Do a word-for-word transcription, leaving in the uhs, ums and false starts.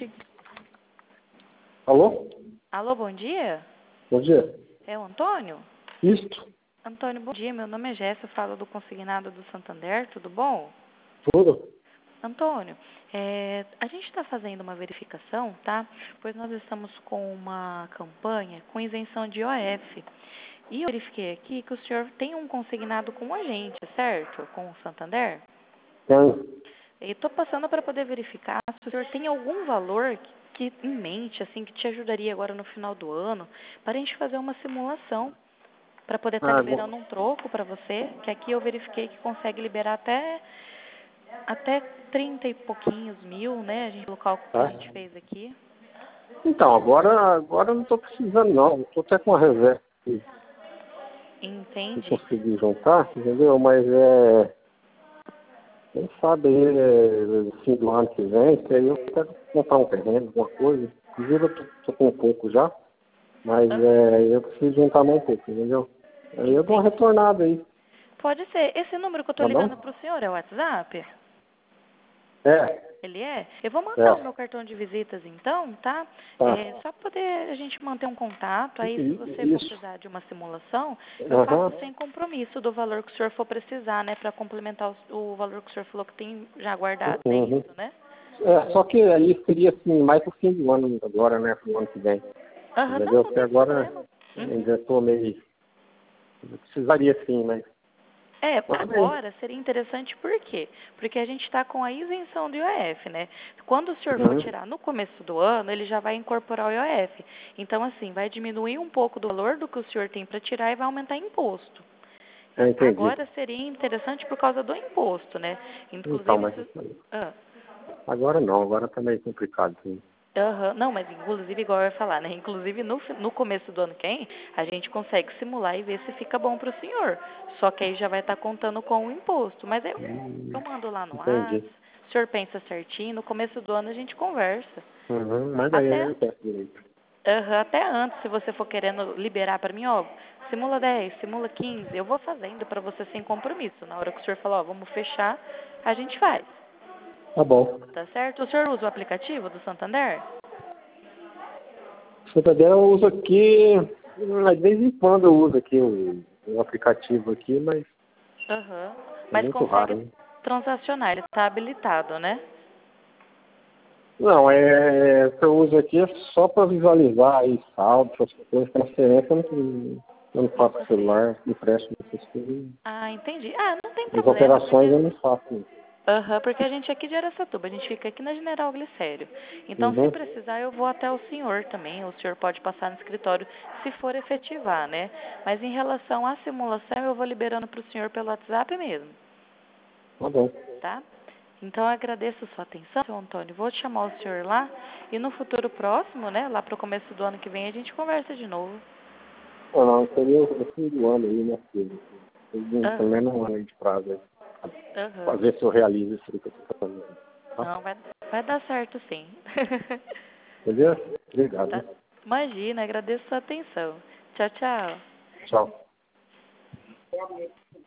Alô? Alô, bom dia? Bom dia. É o Antônio? Isto? Antônio, bom dia. Meu nome é Jéssica, eu falo do Consignado do Santander, tudo bom? Tudo? Antônio, é, a gente está fazendo uma verificação, tá? Pois nós estamos com uma campanha com isenção de I O F. E eu verifiquei aqui que o senhor tem um consignado com a gente, certo? Com o Santander? Tem. E estou passando para poder verificar se o senhor tem algum valor que, que em mente, assim, que te ajudaria agora no final do ano, para a gente fazer uma simulação, para poder estar Ah, bom. liberando um troco para você, que aqui eu verifiquei que consegue liberar até, até trinta e pouquinhos mil, né? A gente, o cálculo que a Tá. gente fez aqui. Então, agora, agora eu não estou precisando não. Estou até com a reserva que eu Entende? consegui juntar, entendeu? Mas é. Quem sabe aí, é, fim do ano que vem, que aí eu quero comprar um terreno, alguma coisa. Inclusive eu tô, tô com um pouco já, mas Ah, é, eu preciso juntar mais um pouco, entendeu? Aí eu dou uma entendi. retornada aí, Pode ser. Esse número que eu estou tá ligando bom? para o senhor é o WhatsApp? É, Ele é? Eu vou mandar o é, meu cartão de visitas então, tá? tá. É, só para poder a gente manter um contato. Aí, se você for Isso. precisar de uma simulação, eu faço Aham. sem compromisso do valor que o senhor for precisar, né? Para complementar o, o valor que o senhor falou que tem já guardado, né? Uhum. Isso, né? É, só que aí seria assim, mais pro fim do ano agora, né? Pro ano que vem. Aham, não, Entendeu? não Porque tem agora problema. Uhum. ainda estou meio. Eu precisaria sim, mas. É, Mas bem. agora seria interessante por quê? Porque a gente está com a isenção do I O F, né? Quando o senhor for Uhum. tirar no começo do ano, ele já vai incorporar o I O F. Então, assim, vai diminuir um pouco do valor do que o senhor tem para tirar e vai aumentar imposto. Eu entendi. Agora seria interessante por causa do imposto, né? Então, Inclusive, mas se... ah, agora não, agora tá meio complicado, sim. aham, não, mas inclusive, igual eu ia falar, né? Inclusive, no, fi- no começo do ano que vem, a gente consegue simular e ver se fica bom para o senhor. Só que aí já vai estar contando com o imposto. Mas eu, Hum, eu mando lá no ar, entendi. o senhor pensa certinho, no começo do ano a gente conversa. Uhum. Mas aí Até, eu peço direito. aham, até antes, se você for querendo liberar para mim, ó, simula dez, simula quinze, eu vou fazendo para você sem compromisso. Na hora que o senhor falar, ó, vamos fechar, a gente faz. Tá bom. Tá certo? O senhor usa o aplicativo do Santander? Santander eu uso aqui, hum, de vez em quando eu uso aqui o, o aplicativo aqui, mas Aham. é Mas muito consegue raro, né? transacionar, ele está habilitado, né? Não, é, o que eu uso aqui é só para visualizar aí saldo, essas coisas, transferência, eu não, eu não Não faço com consigo. celular, empréstimo, essas coisas. Ah, entendi. Ah, não tem As problema, operações porque eu não faço. aham, porque a gente é aqui de Araçatuba, a gente fica aqui na General Glicério. Então, se Uhum. precisar, eu vou até o senhor também. O senhor pode passar no escritório se for efetivar, né? Mas em relação à simulação, eu vou liberando para o senhor pelo WhatsApp mesmo, Tá bom. tá? Então, eu agradeço a sua atenção, seu Antônio. Vou chamar o senhor lá e no futuro próximo, né, lá para o começo do ano que vem, a gente conversa de novo. Não, não, seria o fim do ano aí, né, filho? Tem pelo Aham, menos um ano aí de prazo aí. Pra aham. ver se eu realizo isso aí que eu tô fazendo. Tá? Não, vai, vai dar certo sim. Beleza? Obrigado. Tá? Imagina, agradeço a sua atenção. Tchau, tchau. Tchau.